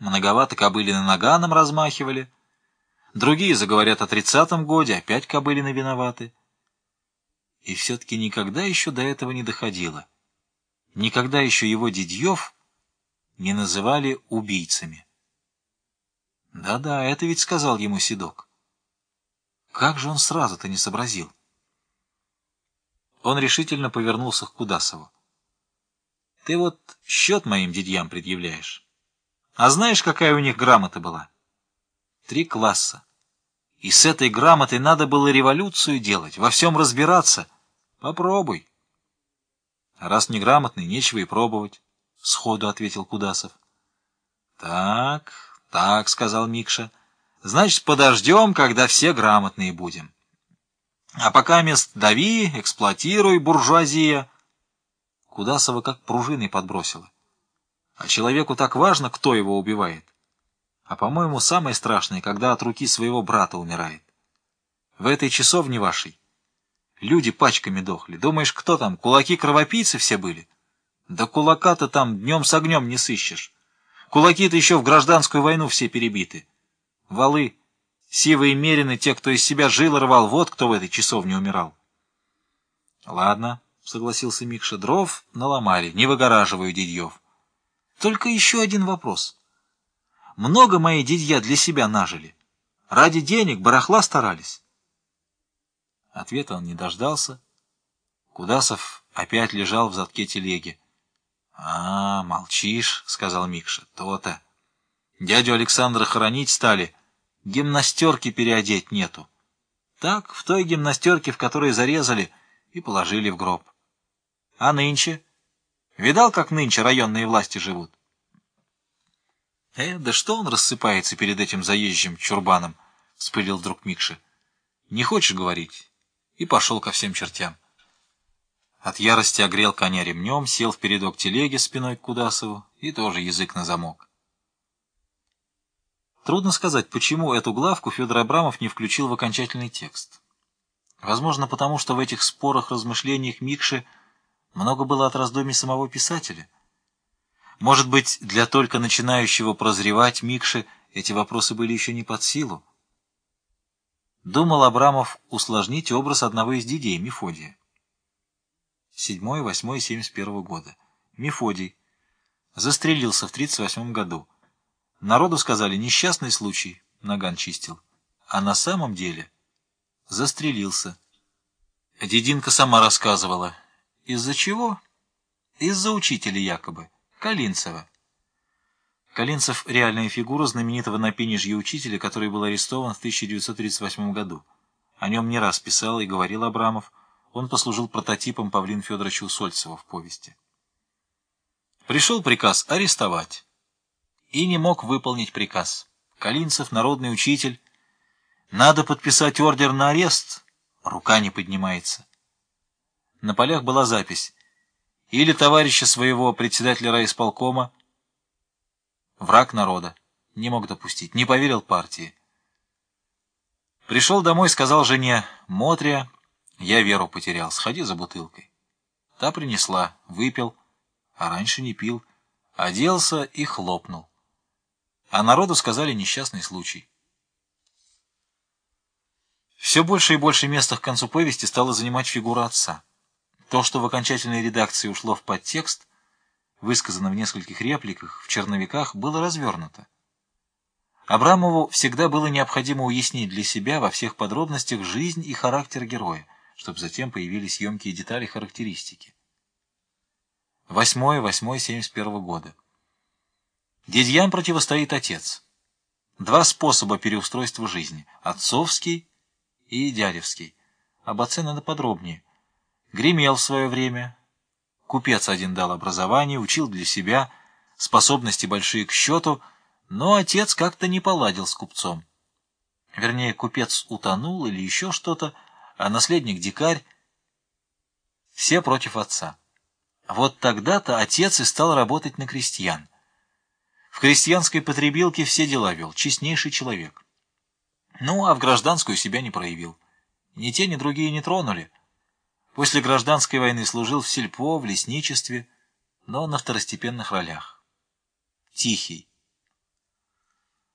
многовато кобылины наганом размахивали. Другие заговорят о 30-м годе, опять кобылины виноваты. И все-таки никогда еще до этого не доходило. Никогда еще его дядьев не называли убийцами. Да-да, это ведь сказал ему Седок. Как же он сразу-то не сообразил? Он решительно повернулся к Кудасову. Ты вот счет моим дядьям предъявляешь. А знаешь, какая у них грамота была? 3 класса. И с этой грамотой надо было революцию делать, во всем разбираться. Попробуй. А раз неграмотный, нечего и пробовать, — сходу ответил Кудасов. Так, так, — сказал Микша. Значит, подождем, когда все грамотные будем. А пока мест дави, эксплуатируй, буржуазия. Кудасова как пружиной подбросила. А человеку так важно, кто его убивает. А, по-моему, самое страшное, когда от руки своего брата умирает. В этой часовне вашей люди пачками дохли. Думаешь, кто там, кулаки-кровопийцы все были? Да кулака-то там днем с огнем не сыщешь. Кулаки-то еще в гражданскую войну все перебиты. Валы, сивые мерины, те, кто из себя жил рвал, вот кто в этой часовне умирал. Ладно, — согласился Микша, — дров наломали, не выгораживаю дядьев. Только еще один вопрос. Много мои дядья для себя нажили. Ради денег, барахла старались. Ответа он не дождался. Кудасов опять лежал в задке телеги. — А, молчишь, — сказал Микша, — то-то. Дядю Александра хоронить стали, гимнастерки переодеть нету. Так, в той гимнастерке, в которой зарезали, и положили в гроб. А нынче? Видал, как нынче районные власти живут? Да что он рассыпается перед этим заезжим чурбаном, — вспылил вдруг Микша. Не хочешь говорить? И пошел ко всем чертям. От ярости огрел коня ремнем, сел в передок телеги спиной к Кудасову и тоже язык на замок. Трудно сказать, почему эту главку Федор Абрамов не включил в окончательный текст. Возможно, потому что в этих спорах, размышлениях Микши много было от раздумий самого писателя. Может быть, для только начинающего прозревать Микши эти вопросы были еще не под силу. Думал Абрамов усложнить образ одного из дядей, Мефодия. 7-8-71 года. Мефодий. Застрелился в 38 году. Народу сказали, несчастный случай, наган чистил. А на самом деле застрелился. Дединка сама рассказывала. Из-за чего? Из-за учителя якобы, Калинцева. Калинцев — реальная фигура знаменитого на Пенежье учителя, который был арестован в 1938 году. О нем не раз писал и говорил Абрамов. Он послужил прототипом Павлина Федоровича Усольцева в повести. Пришел приказ арестовать. И не мог выполнить приказ. Калинцев — народный учитель. Надо подписать ордер на арест. Рука не поднимается. На полях была запись. Или товарища своего председателя райисполкома, враг народа, не мог допустить, не поверил партии. Пришел домой, сказал жене: «Мотря, я веру потерял, сходи за бутылкой». Та принесла, выпил, а раньше не пил, оделся и хлопнул. А народу сказали несчастный случай. Все больше и больше места к концу повести стала занимать фигура отца. То, что в окончательной редакции ушло в подтекст, высказано в нескольких репликах, в черновиках, было развернуто. Абрамову всегда было необходимо уяснить для себя во всех подробностях жизнь и характер героя, чтобы затем появились емкие детали характеристики. 8-8-71 года. Дядьям противостоит отец. 2 способа переустройства жизни — отцовский и дядевский. Об отце надо подробнее. Гремел в свое время. Купец один дал образование, учил для себя, способности большие к счету, но отец как-то не поладил с купцом. Вернее, купец утонул или еще что-то, а наследник дикарь. Все против отца. Вот тогда-то отец и стал работать на крестьян. В крестьянской потребилке все дела вел, честнейший человек. Ну, а в гражданскую себя не проявил. Ни те, ни другие не тронули. После гражданской войны служил в сельпо, в лесничестве, но на второстепенных ролях. Тихий,